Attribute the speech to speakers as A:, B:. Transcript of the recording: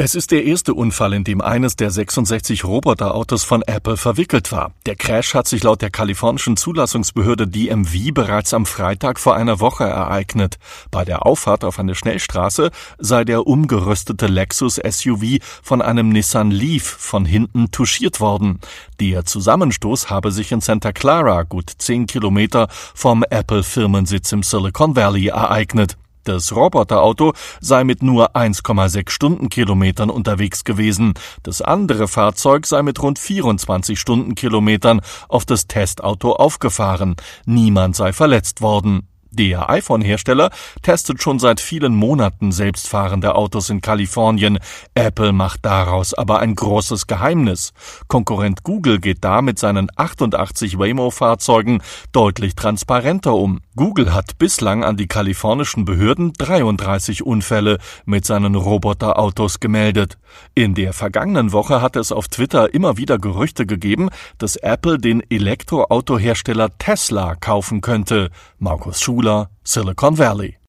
A: Es ist der erste Unfall, in dem eines der 66 Roboterautos von Apple verwickelt war. Der Crash hat sich laut der kalifornischen Zulassungsbehörde DMV bereits am Freitag vor einer Woche ereignet. Bei der Auffahrt auf eine Schnellstraße sei der umgerüstete Lexus SUV von einem Nissan Leaf von hinten touchiert worden. Der Zusammenstoß habe sich in Santa Clara, gut 10 Kilometer vom Apple-Firmensitz im Silicon Valley, ereignet. Das Roboterauto sei mit nur 1,6 Stundenkilometern unterwegs gewesen. Das andere Fahrzeug sei mit rund 24 Stundenkilometern auf das Testauto aufgefahren. Niemand sei verletzt worden. Der iPhone-Hersteller testet schon seit vielen Monaten selbstfahrende Autos in Kalifornien. Apple macht daraus aber ein großes Geheimnis. Konkurrent Google geht da mit seinen 88 Waymo-Fahrzeugen deutlich transparenter um. Google hat bislang an die kalifornischen Behörden 33 Unfälle mit seinen Roboterautos gemeldet. In der vergangenen Woche hat es auf Twitter immer wieder Gerüchte gegeben, dass Apple den Elektroautohersteller Tesla kaufen könnte. Markus Schuler, Silicon Valley.